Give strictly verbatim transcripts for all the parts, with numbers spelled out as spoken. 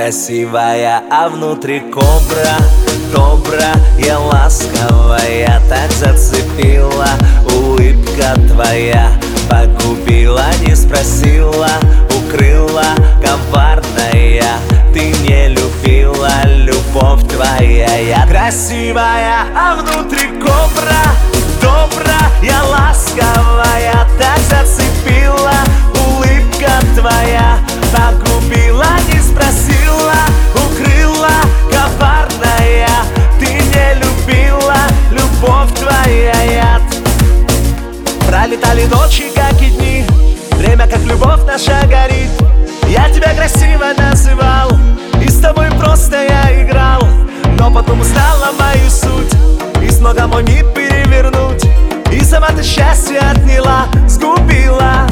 Красивая, а внутри кобра, добрая, ласковая, так зацепила. Улыбка твоя погубила, не спросила, укрыла. Коварная, ты не любила, любовь твоя я. Красивая, а внутри кобра, добрая, ласковая, так зацепила. Улыбка твоя погубила, не спросила, укрыла. Коварная, ты не любила, любовь твоя яд. Пролетали ночи, как и дни, время, как любовь наша горит. Я тебя красиво называл, и с тобой просто я играл. Но потом узнала мою суть, и смогла мой мир перевернуть. И сама ты счастье отняла, сгубила.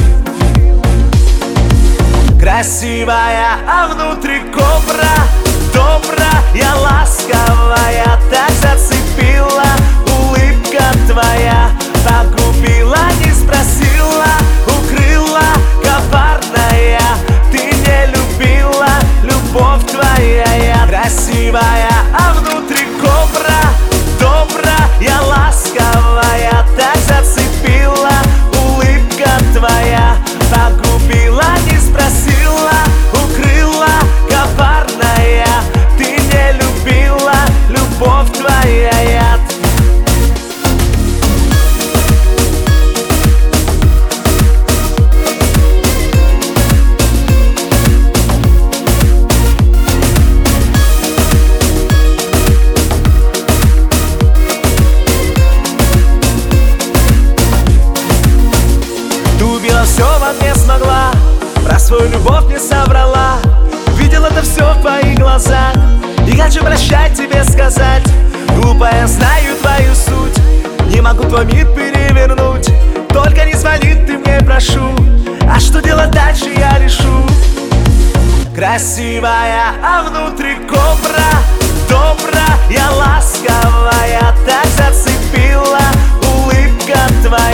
Красивая, а внутри кобра, добрая, ласковая, так зацепила. Улыбка твоя погубила, не спросила, укрыла. Коварная, ты не любила, любовь твоя я. Красивая, а внутри кобра, добрая, ласковая, так зацепила. Улыбка твоя погубила, не спросила, укрыла. Коварная, ты не любила, любовь твоя яд. Все во мне смогла, про свою любовь не соврала. Видел это все в твоих глазах, и хочу прощать тебе сказать. Глупая, знаю твою суть, не могу твой мир перевернуть. Только не звони, ты мне прошу, а что делать дальше я решу. Красивая, а внутри кобра, добрая, ласковая, так зацепила. Улыбка твоя